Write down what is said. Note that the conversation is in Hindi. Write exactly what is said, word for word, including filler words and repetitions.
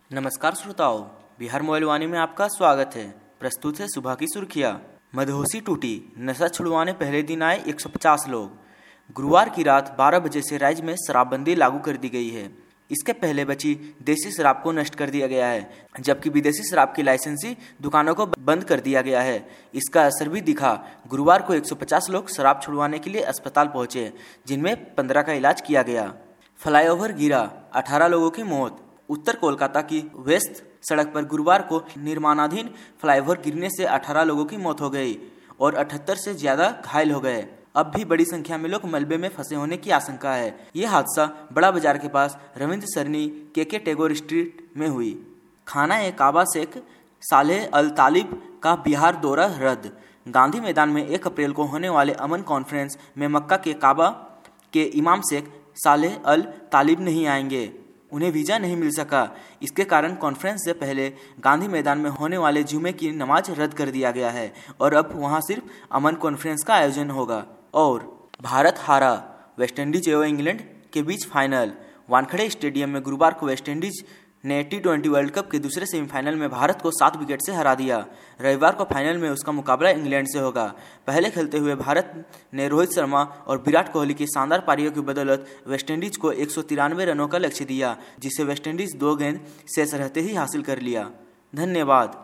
नमस्कार श्रोताओं, बिहार मोबाइल वाणी में आपका स्वागत है। प्रस्तुत है सुबह की सुर्खियां। मदहोशी टूटी, नशा छुड़वाने पहले दिन आए एक सौ पचास लोग। गुरुवार की रात बारह बजे से राज्य में शराबबंदी लागू कर दी गई है। इसके पहले बची देसी शराब को नष्ट कर दिया गया है, जबकि विदेशी शराब की लाइसेंसी दुकानों को बंद कर दिया गया है। इसका असर भी दिखा। गुरुवार को एक सौ पचास लोग शराब छुड़वाने के लिए अस्पताल पहुंचे, जिनमें पंद्रह का इलाज किया गया। फ्लाईओवर गिरा, अठारह लोगों की मौत। उत्तर कोलकाता की वेस्ट सड़क पर गुरुवार को निर्माणाधीन फ्लाईओवर गिरने से अठारह लोगों की मौत हो गई और अठहत्तर से ज्यादा घायल हो गए। अब भी बड़ी संख्या में लोग मलबे में फंसे होने की आशंका है। ये हादसा बड़ा बाजार के पास रविंद्र सरनी के के टैगोर स्ट्रीट में हुई। खाना ए काबा शेख सालेह अल तालिब का बिहार दौरा रद्द। गांधी मैदान में एक अप्रैल को होने वाले अमन कॉन्फ्रेंस में मक्का के काबा के इमाम शेख सालेह अल तालिब नहीं आएंगे। उन्हें वीजा नहीं मिल सका। इसके कारण कॉन्फ्रेंस से पहले गांधी मैदान में होने वाले जुमे की नमाज रद्द कर दिया गया है और अब वहां सिर्फ अमन कॉन्फ्रेंस का आयोजन होगा। और भारत हारा, वेस्टइंडीज एवं इंग्लैंड के बीच फाइनल। वानखेड़े स्टेडियम में गुरुवार को वेस्टइंडीज ने टी ट्वेंटी वर्ल्ड कप के दूसरे सेमीफाइनल में भारत को सात विकेट से हरा दिया। रविवार को फाइनल में उसका मुकाबला इंग्लैंड से होगा। पहले खेलते हुए भारत ने रोहित शर्मा और विराट कोहली की शानदार पारियों की बदौलत वेस्टइंडीज को एक सौ तिरानवे रनों का लक्ष्य दिया, जिसे वेस्टइंडीज दो गेंद शेष रहते ही हासिल कर लिया। धन्यवाद।